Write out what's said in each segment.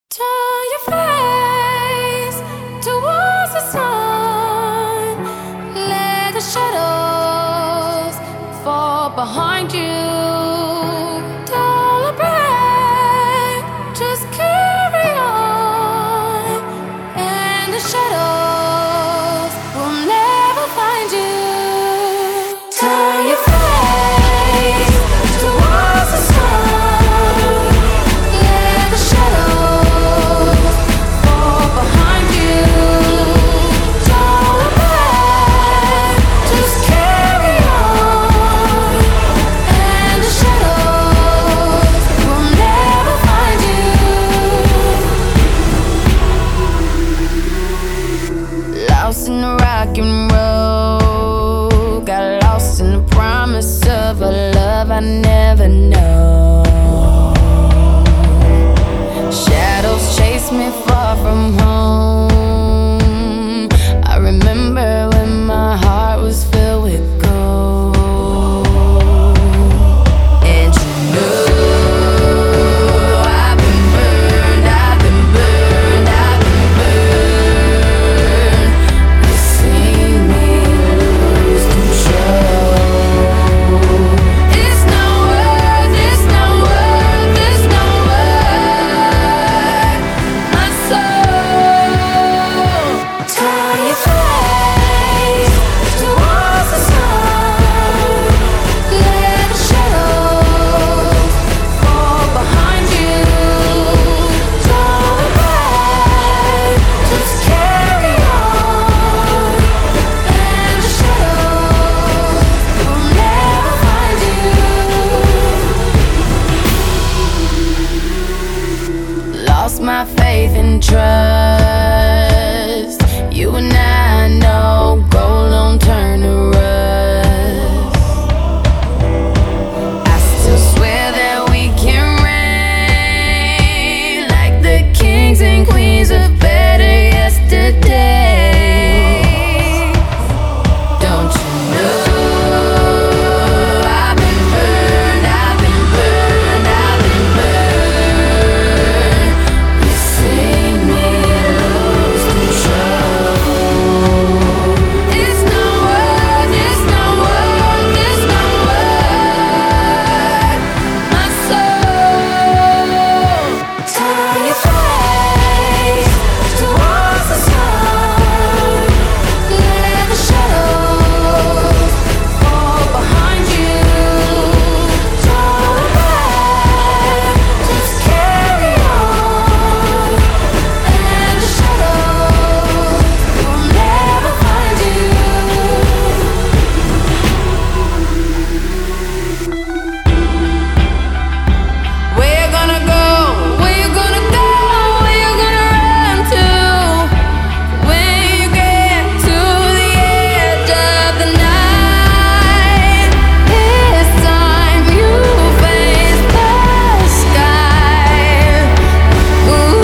Turn your face towards the sun. Let the shadows fall behind you. Don't look back, just carry on. And the shadows will never find you. Turn your face towards the sun. Lost in the rock and roll, got lost in the promise of a love I never know. Shadows chase me far from home. I remember when my heart was filled with gold. And you know I've been burned, I've been burned, I've been burned. You've seen me lose control. It's no worth, it's no worth, it's no worth my soul. Turn your face towards the sun. Let the shadows fall behind you. Don't look back, just carry on. And the shadows will never find you. Lost my faith and trust. You and I know gold don't turn to rust. I still swear that we can reign like the kings and queens of better yesterday. Don't you know I've been burned, I've been burned, I've been burned. You see me lose control. It's no worth, it's no worth, it's no worth my soul. Turn your face towards the sun. Let the shadows fall behind you. Don't look back, just carry on. And the shadows will never find you. Where you gonna go? Where you gonna go? Where you gonna run to? When you get to the edge of the night, it's time you face the sky. Ooh,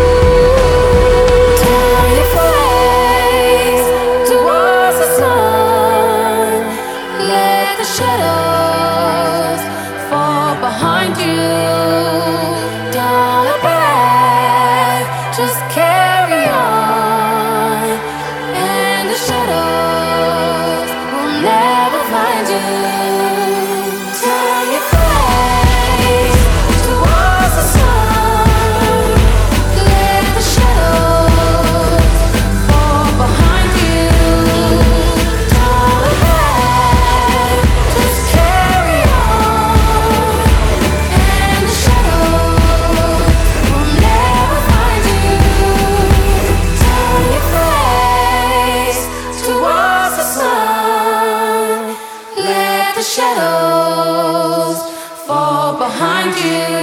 turn your face towards the sun. Let the shadows fall behind you. Don't look back, just carry on. And the shadows will never find you. Turn your face towards the sun. Let the shadows fall behind you. Don't look back, just carry on. And the shadows will never find you. Turn your face towards the sun. Let the shadows fall behind you.